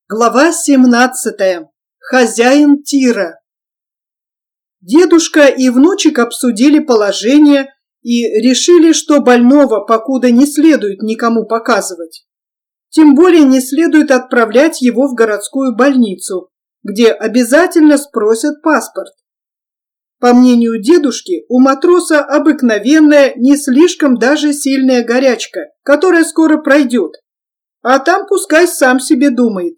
Глава 17. Хозяин тира. Дедушка и внучек обсудили положение и решили, что больного покуда не следует никому показывать. Тем более не следует отправлять его в городскую больницу, где обязательно спросят паспорт. По мнению дедушки, у матроса обыкновенная, не слишком даже сильная горячка, которая скоро пройдет, а там пускай сам себе думает.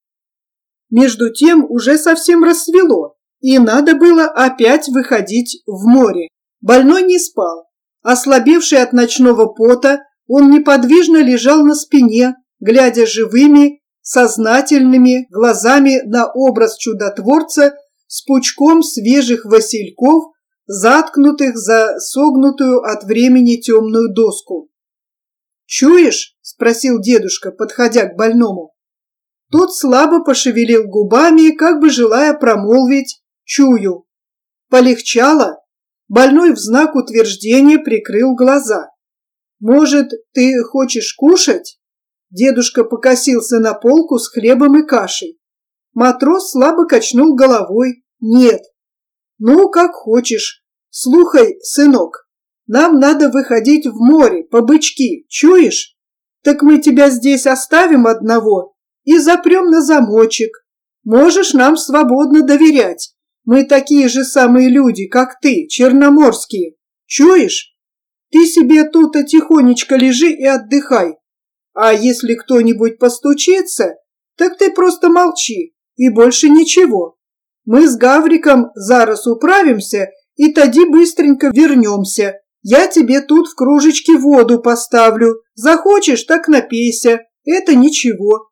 Между тем уже совсем рассвело, и надо было опять выходить в море. Больной не спал. Ослабевший от ночного пота, он неподвижно лежал на спине, глядя живыми, сознательными глазами на образ чудотворца с пучком свежих васильков, заткнутых за согнутую от времени темную доску. «Чуешь?» – спросил дедушка, подходя к больному. Тот слабо пошевелил губами, как бы желая промолвить «чую». Полегчало? Больной в знак утверждения прикрыл глаза. «Может, ты хочешь кушать?» Дедушка покосился на полку с хлебом и кашей. Матрос слабо качнул головой. «Нет». «Ну, как хочешь. Слухай, сынок, нам надо выходить в море, по бычки, чуешь? Так мы тебя здесь оставим одного и запрем на замочек. Можешь нам свободно доверять. Мы такие же самые люди, как ты, черноморские. Чуешь? Ты себе тут тихонечко лежи и отдыхай. А если кто-нибудь постучится, так ты просто молчи и больше ничего. Мы с Гавриком зараз управимся и тоді быстренько вернемся. Я тебе тут в кружечке воду поставлю. Захочешь, так напейся. Это ничего.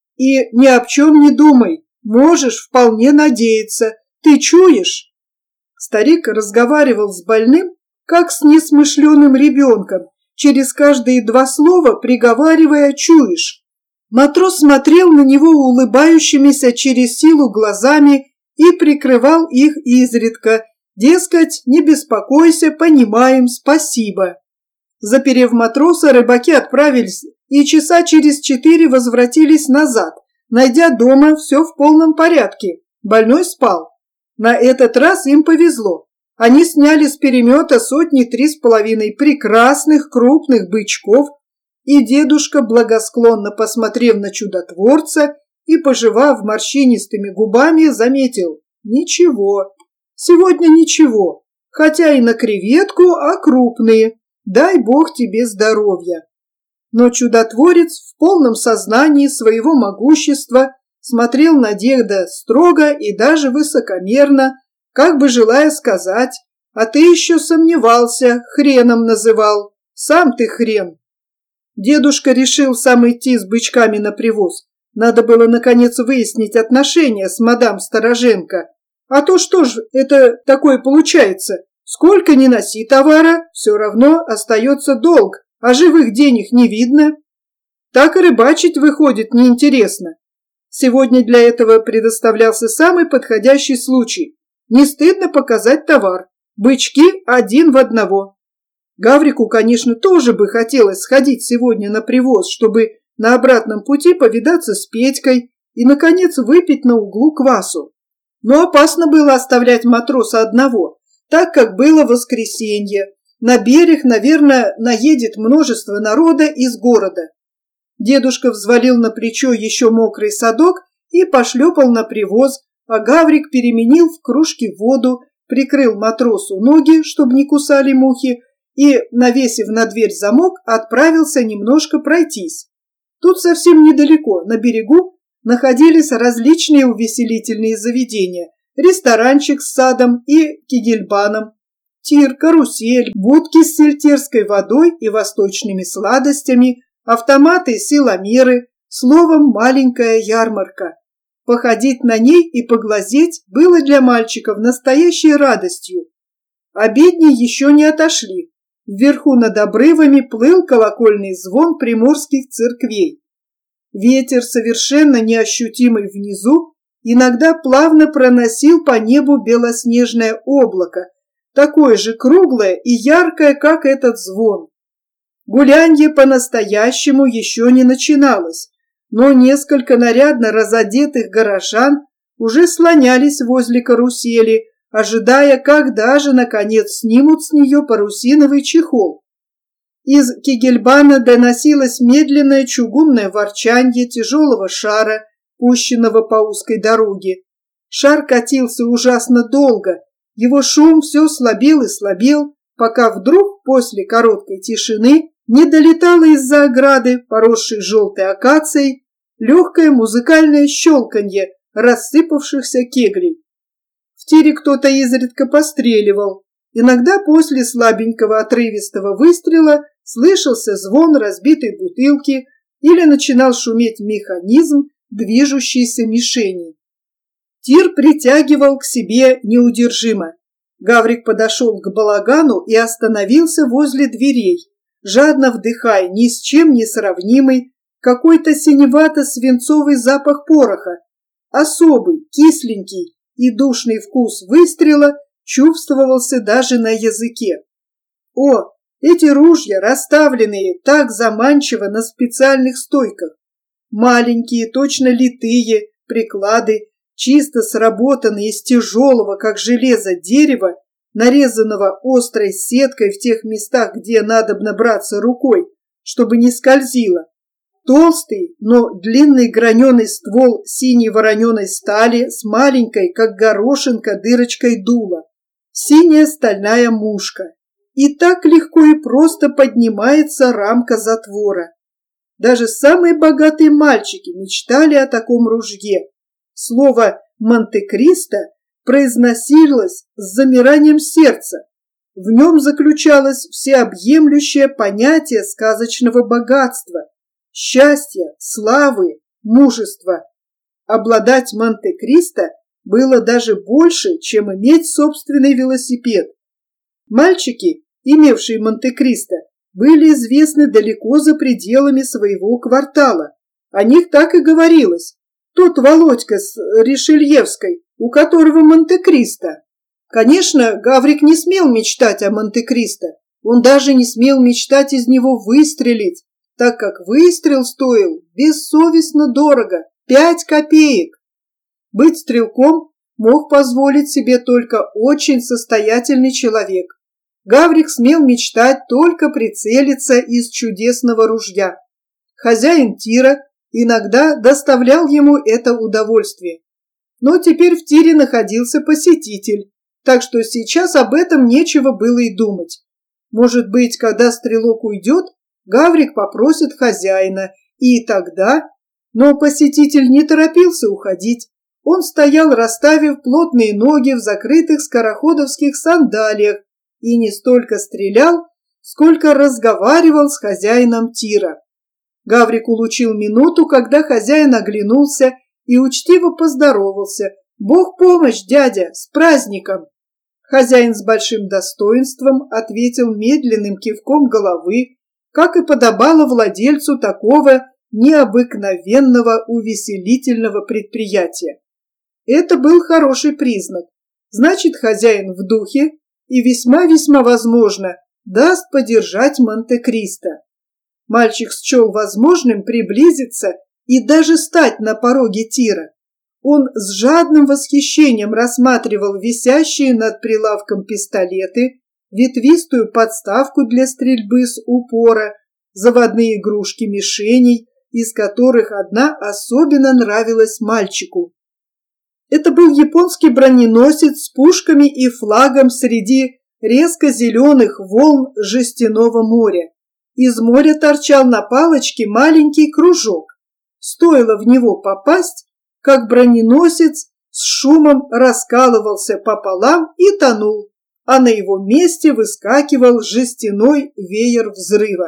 И ни о чем не думай, можешь вполне надеяться. Ты чуешь?» Старик разговаривал с больным, как с несмышленым ребенком, через каждые два слова приговаривая «чуешь». Матрос смотрел на него улыбающимися через силу глазами и прикрывал их изредка, дескать, не беспокойся, понимаем, спасибо. Заперев матроса, рыбаки отправились и часа через 4 возвратились назад, найдя дома все в полном порядке. Больной спал. На этот раз им повезло. Они сняли с перемета 1.3 прекрасных крупных бычков, и дедушка, благосклонно посмотрев на чудотворца и пожевав морщинистыми губами, заметил: «Ничего, сегодня ничего, хотя и на креветку, а крупные. Дай Бог тебе здоровья». Но чудотворец в полном сознании своего могущества смотрел на деда строго и даже высокомерно, как бы желая сказать: «А ты еще сомневался, хреном называл. Сам ты хрен». Дедушка решил сам идти с бычками на привоз. Надо было, наконец, выяснить отношения с мадам Стороженко. А то что ж это такое получается? Сколько ни носи товара, все равно остается долг, а живых денег не видно. Так и рыбачить выходит неинтересно. Сегодня для этого предоставлялся самый подходящий случай. Не стыдно показать товар. Бычки 1 в 1. Гаврику, конечно, тоже бы хотелось сходить сегодня на привоз, чтобы на обратном пути повидаться с Петькой и, наконец, выпить на углу квасу. Но опасно было оставлять матроса одного, так как было воскресенье. На берег, наверное, наедет множество народа из города. Дедушка взвалил на плечо еще мокрый садок и пошлепал на привоз, а Гаврик переменил в кружке воду, прикрыл матросу ноги, чтобы не кусали мухи, и, навесив на дверь замок, отправился немножко пройтись. Тут совсем недалеко, на берегу, находились различные увеселительные заведения, ресторанчик с садом и кегельбаном, тир, карусель, будки с сельтерской водой и восточными сладостями, автоматы, силомеры, словом, маленькая ярмарка. Походить на ней и поглазеть было для мальчиков настоящей радостью. Обедни еще не отошли. Вверху над обрывами плыл колокольный звон приморских церквей. Ветер, совершенно неощутимый внизу, иногда плавно проносил по небу белоснежное облако, такое же круглое и яркое, как этот звон. Гулянье по-настоящему еще не начиналось, но несколько нарядно разодетых горожан уже слонялись возле карусели, ожидая, когда же, наконец, снимут с нее парусиновый чехол. Из кегельбана доносилось медленное чугунное ворчанье тяжелого шара, пущенного по узкой дороге. Шар катился ужасно долго, его шум все слабел и слабел, пока вдруг после короткой тишины не долетало из-за ограды, поросшей желтой акацией, легкое музыкальное щелканье рассыпавшихся кеглей. В тире кто-то изредка постреливал. Иногда после слабенького отрывистого выстрела слышался звон разбитой бутылки или начинал шуметь механизм движущейся мишени. Тир притягивал к себе неудержимо. Гаврик подошел к балагану и остановился возле дверей, жадно вдыхая ни с чем не сравнимый какой-то синевато-свинцовый запах пороха. Особый, кисленький и душный вкус выстрела чувствовался даже на языке. О, эти ружья, расставленные так заманчиво на специальных стойках. Маленькие, точно литые приклады, чисто сработанные из тяжелого, как железо, дерева, нарезанного острой сеткой в тех местах, где надобно браться рукой, чтобы не скользило. Толстый, но длинный граненый ствол синей вороненой стали с маленькой, как горошинка, дырочкой дула. Синяя стальная мушка. И так легко и просто поднимается рамка затвора. Даже самые богатые мальчики мечтали о таком ружье. Слово «Монте-Кристо» произносилось с замиранием сердца. В нем заключалось всеобъемлющее понятие сказочного богатства, счастья, славы, мужества. Обладать Монте-Кристо было даже больше, чем иметь собственный велосипед. Мальчики, имевшие Монте-Кристо, были известны далеко за пределами своего квартала. О них так и говорилось. Тот Володька с Ришельевской, у которого Монте-Кристо. Конечно, Гаврик не смел мечтать о Монте-Кристо. Он даже не смел мечтать из него выстрелить, так как выстрел стоил бессовестно дорого – 5 копеек. Быть стрелком мог позволить себе только очень состоятельный человек. Гаврик смел мечтать только прицелиться из чудесного ружья. Хозяин тира иногда доставлял ему это удовольствие. Но теперь в тире находился посетитель, так что сейчас об этом нечего было и думать. Может быть, когда стрелок уйдет, Гаврик попросит хозяина, и тогда... Но посетитель не торопился уходить. Он стоял, расставив плотные ноги в закрытых скороходовских сандалиях и не столько стрелял, сколько разговаривал с хозяином тира. Гаврик улучил минуту, когда хозяин оглянулся и учтиво поздоровался. «Бог помощь, дядя, с праздником!» Хозяин с большим достоинством ответил медленным кивком головы, как и подобало владельцу такого необыкновенного увеселительного предприятия. Это был хороший признак. Значит, хозяин в духе и весьма-весьма возможно даст подержать Монте-Кристо. Мальчик счел возможным приблизиться и даже стать на пороге тира. Он с жадным восхищением рассматривал висящие над прилавком пистолеты, ветвистую подставку для стрельбы с упора, заводные игрушки мишеней, из которых одна особенно нравилась мальчику. Это был японский броненосец с пушками и флагом среди резко зеленых волн жестяного моря. Из моря торчал на палочке маленький кружок. Стоило в него попасть, как броненосец с шумом раскалывался пополам и тонул, а на его месте выскакивал жестяной веер взрыва.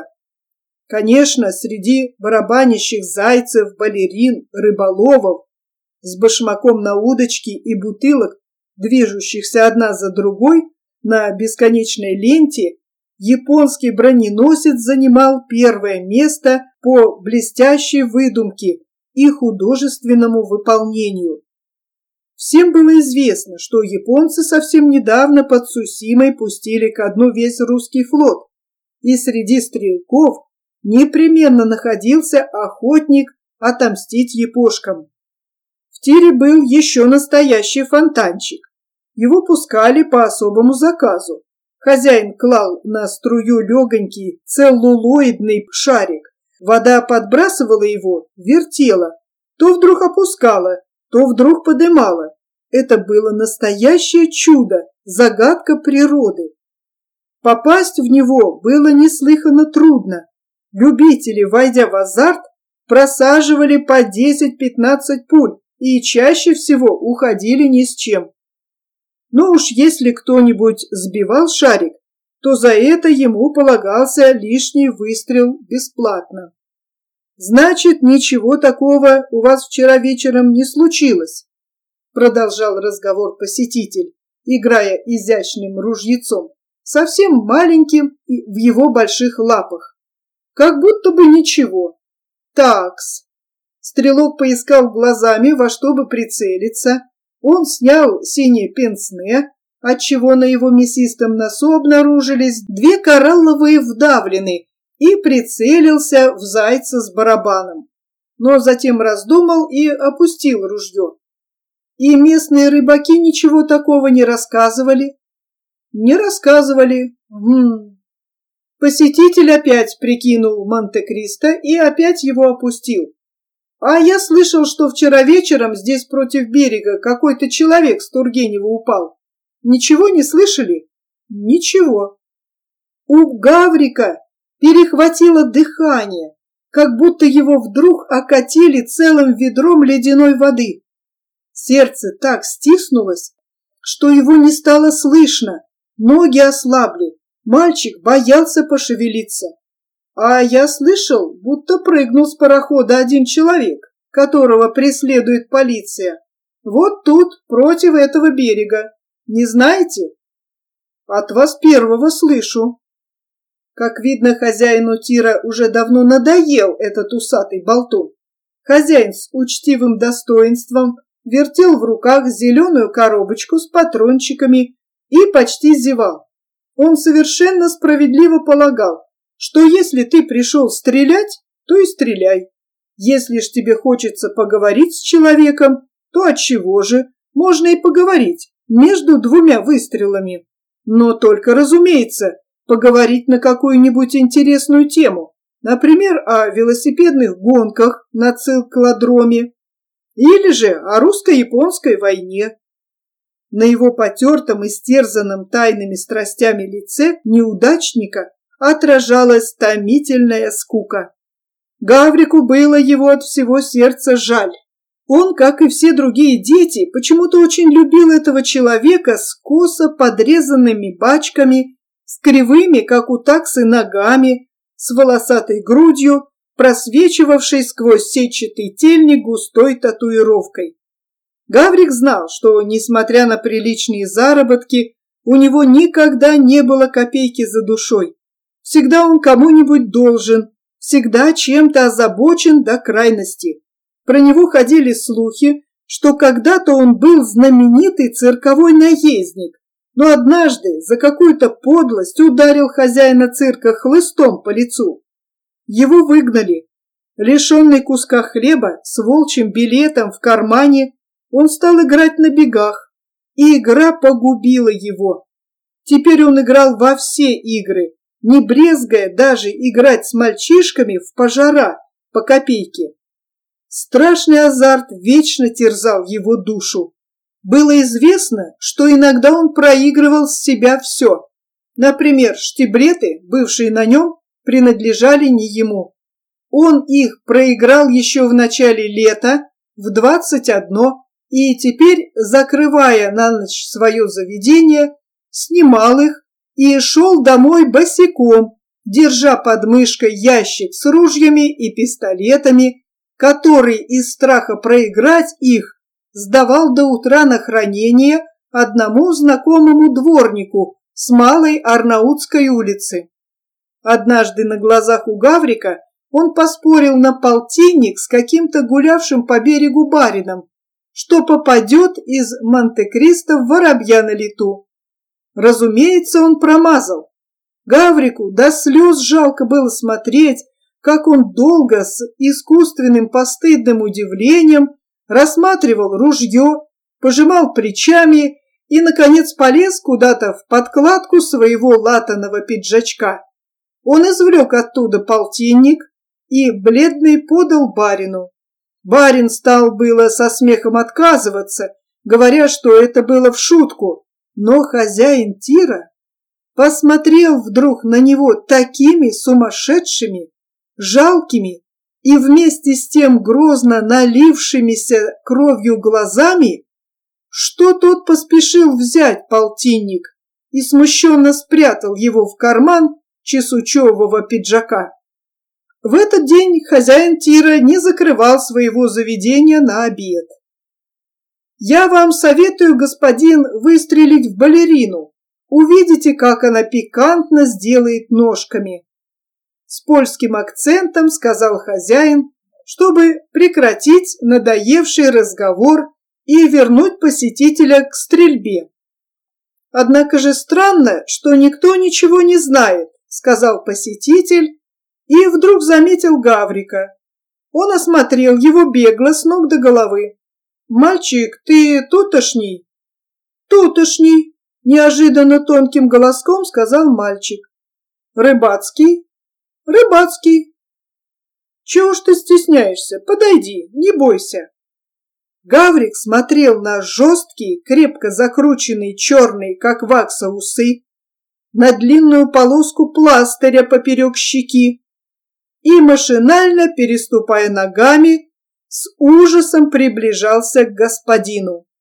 Конечно, среди барабанящих зайцев, балерин, рыболовов, с башмаком на удочке и бутылок, движущихся одна за другой на бесконечной ленте, японский броненосец занимал первое место по блестящей выдумке и художественному выполнению. Всем было известно, что японцы совсем недавно под Цусимой пустили ко дну весь русский флот, и среди стрелков непременно находился охотник отомстить епошкам. В тире был еще настоящий фонтанчик. Его пускали по особому заказу. Хозяин клал на струю легонький целлулоидный шарик. Вода подбрасывала его, вертела. То вдруг опускала, то вдруг подымала. Это было настоящее чудо, загадка природы. Попасть в него было неслыханно трудно. Любители, войдя в азарт, просаживали по 10-15 пуль и чаще всего уходили ни с чем. Но уж если кто-нибудь сбивал шарик, то за это ему полагался лишний выстрел бесплатно. «Значит, ничего такого у вас вчера вечером не случилось?» Продолжал разговор посетитель, играя изящным ружьецом, совсем маленьким и в его больших лапах. «Как будто бы ничего. Такс». Стрелок поискал глазами, во что бы прицелиться. Он снял синее пенсне, отчего на его мясистом носу обнаружились 2 коралловые вдавлены, и прицелился в зайца с барабаном. Но затем раздумал и опустил ружье. И местные рыбаки ничего такого не рассказывали? Не рассказывали. Посетитель опять прикинул Монте-Кристо и опять его опустил. А я слышал, что вчера вечером здесь против берега какой-то человек с Тургенева упал. Ничего не слышали? Ничего. У Гаврика перехватило дыхание, как будто его вдруг окатили целым ведром ледяной воды. Сердце так стиснулось, что его не стало слышно, ноги ослабли, мальчик боялся пошевелиться. А я слышал, будто прыгнул с парохода один человек, которого преследует полиция. Вот тут, против этого берега. Не знаете? От вас первого слышу. Как видно, хозяину тира уже давно надоел этот усатый болтун. Хозяин с учтивым достоинством вертел в руках зеленую коробочку с патрончиками и почти зевал. Он совершенно справедливо полагал, что если ты пришел стрелять, то и стреляй. Если ж тебе хочется поговорить с человеком, то отчего же, можно и поговорить между 2 выстрелами. Но только, разумеется, поговорить на какую-нибудь интересную тему, например, о велосипедных гонках на циклодроме или же о русско-японской войне. На его потертом, истерзанном тайными страстями лице неудачника отражалась томительная скука. Гаврику было его от всего сердца жаль. Он, как и все другие дети, почему-то очень любил этого человека с косо подрезанными бачками, с кривыми, как у таксы, ногами, с волосатой грудью, просвечивавшей сквозь сетчатый тельник густой татуировкой. Гаврик знал, что, несмотря на приличные заработки, у него никогда не было копейки за душой. Всегда он кому-нибудь должен, всегда чем-то озабочен до крайности. Про него ходили слухи, что когда-то он был знаменитый цирковой наездник, но однажды за какую-то подлость ударил хозяина цирка хлыстом по лицу. Его выгнали. Лишенный куска хлеба, с волчьим билетом в кармане, он стал играть на бегах, и игра погубила его. Теперь он играл во все игры, не брезгая даже играть с мальчишками в пожара по копейке. Страшный азарт вечно терзал его душу. Было известно, что иногда он проигрывал с себя все. Например, штиблеты, бывшие на нем, принадлежали не ему. Он их проиграл еще в начале лета в 21, и теперь, закрывая на ночь свое заведение, снимал их и шел домой босиком, держа под мышкой ящик с ружьями и пистолетами, который из страха проиграть их сдавал до утра на хранение одному знакомому дворнику с Малой Арнаутской улицы. Однажды на глазах у Гаврика он поспорил на полтинник с каким-то гулявшим по берегу барином, что попадет из Монте-Кристо в воробья на лету. Разумеется, он промазал. Гаврику до слез жалко было смотреть, как он долго с искусственным постыдным удивлением рассматривал ружье, пожимал плечами и, наконец, полез куда-то в подкладку своего латаного пиджачка. Он извлек оттуда полтинник и, бледный, подал барину. Барин стал было со смехом отказываться, говоря, что это было в шутку, но хозяин тира посмотрел вдруг на него такими сумасшедшими, жалкими и вместе с тем грозно налившимися кровью глазами, что тот поспешил взять полтинник и смущенно спрятал его в карман чесучевого пиджака. В этот день хозяин тира не закрывал своего заведения на обед. «Я вам советую, господин, выстрелить в балерину. Увидите, как она пикантно сделает ножками», — с польским акцентом сказал хозяин, чтобы прекратить надоевший разговор и вернуть посетителя к стрельбе. «Однако же странно, что никто ничего не знает», — сказал посетитель и вдруг заметил Гаврика. Он осмотрел его бегло с ног до головы. «Мальчик, ты тутошний?» «Тутошний», — неожиданно тонким голоском сказал мальчик. «Рыбацкий?» «Рыбацкий». «Чего ж ты стесняешься? Подойди, не бойся». Гаврик смотрел на жесткие, крепко закрученные черные, как вакса, усы, на длинную полоску пластыря поперек щеки и, машинально переступая ногами, с ужасом приближался к господину.